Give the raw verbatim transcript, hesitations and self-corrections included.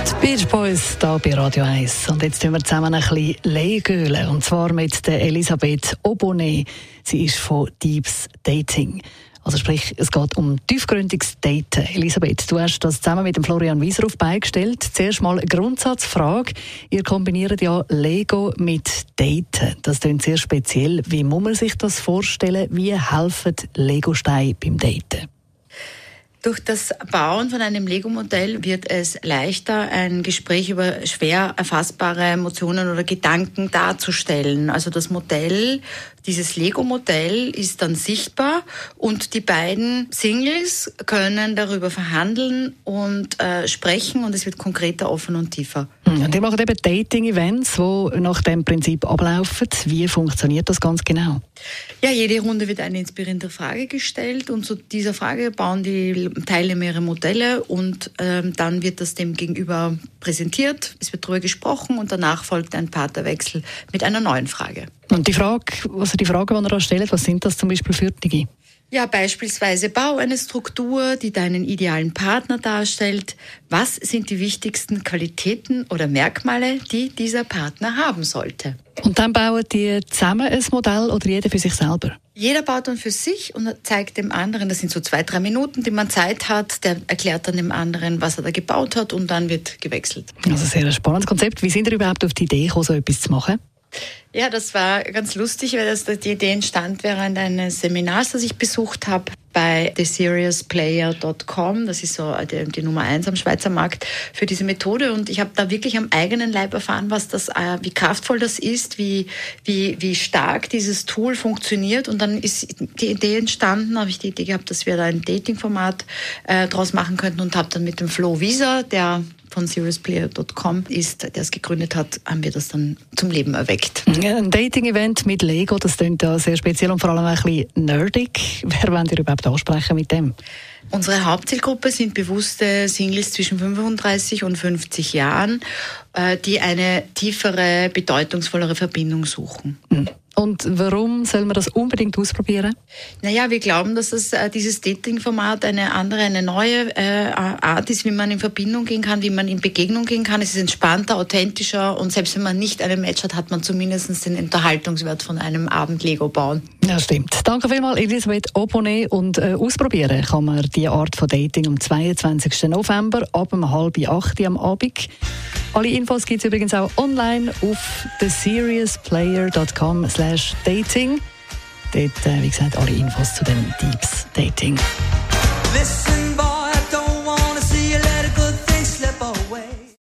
Die Beach Boys hier bei Radio eins. Und jetzt tun wir zusammen ein bisschen Legölen. Und zwar mit der Elisabeth Obonet. Sie ist von Deeps Dating. Also sprich, es geht um tiefgründiges Daten. Elisabeth, du hast das zusammen mit dem Florian Wieser auf die Beine gestellt. Zuerst mal eine Grundsatzfrage. Ihr kombiniert ja Lego mit Daten. Das klingt sehr speziell. Wie muss man sich das vorstellen? Wie helfen Lego-Steine beim Daten? Durch das Bauen von einem Lego-Modell wird es leichter, ein Gespräch über schwer erfassbare Emotionen oder Gedanken darzustellen. Also das Modell, dieses Lego-Modell ist dann sichtbar und die beiden Singles können darüber verhandeln und äh, sprechen und es wird konkreter, offen und tiefer. Und ihr macht eben Dating-Events, die nach dem Prinzip ablaufen. Wie funktioniert das ganz genau? Ja, jede Runde wird eine inspirierende Frage gestellt und zu dieser Frage bauen die Teilnehmer ihre Modelle und ähm, dann wird das dem Gegenüber präsentiert, es wird darüber gesprochen und danach folgt ein Partnerwechsel mit einer neuen Frage. Und die Frage, also die Fragen, die ihr da stellt, was sind das zum Beispiel für Dinge? Ja, beispielsweise bau eine Struktur, die deinen idealen Partner darstellt. Was sind die wichtigsten Qualitäten oder Merkmale, die dieser Partner haben sollte? Und dann bauen die zusammen ein Modell oder jeder für sich selber? Jeder baut dann für sich und zeigt dem anderen, das sind so zwei, drei Minuten, die man Zeit hat, der erklärt dann dem anderen, was er da gebaut hat und dann wird gewechselt. Also sehr ein spannendes Konzept. Wie sind ihr überhaupt auf die Idee gekommen, so etwas zu machen? Ja, das war ganz lustig, weil das die Idee entstand während eines Seminars, das ich besucht habe bei the serious player dot com. Das ist so die, die Nummer eins am Schweizer Markt für diese Methode. Und ich habe da wirklich am eigenen Leib erfahren, was das, wie kraftvoll das ist, wie, wie, wie stark dieses Tool funktioniert. Und dann ist die Idee entstanden, habe ich die Idee gehabt, dass wir da ein Dating-Format äh, draus machen könnten und habe dann mit dem Flo Wieser, der von serious player dot com ist, der es gegründet hat, haben wir das dann zum Leben erweckt. Ja, ein Dating-Event mit Lego, das klingt ja sehr speziell und vor allem ein bisschen nerdig. Wer wollt ihr überhaupt ansprechen mit dem? Unsere Hauptzielgruppe sind bewusste Singles zwischen fünfunddreißig und fünfzig Jahren, die eine tiefere, bedeutungsvollere Verbindung suchen. Mhm. Und warum soll man das unbedingt ausprobieren? Naja, wir glauben, dass das, äh, dieses Dating-Format eine andere, eine neue äh, Art ist, wie man in Verbindung gehen kann, wie man in Begegnung gehen kann. Es ist entspannter, authentischer und selbst wenn man nicht einen Match hat, hat man zumindest den Unterhaltungswert von einem Abend Lego bauen. Ja, stimmt. Danke vielmals, Elisabeth Obonet. Und äh, ausprobieren kann man diese Art von Dating am zweiundzwanzigsten November ab um halb acht am Abend. Alle Infos gibt es übrigens auch online auf the serious player dot com slash dating. Dort, äh, wie gesagt, alle Infos zu den Deeps Dating. Listen, boy.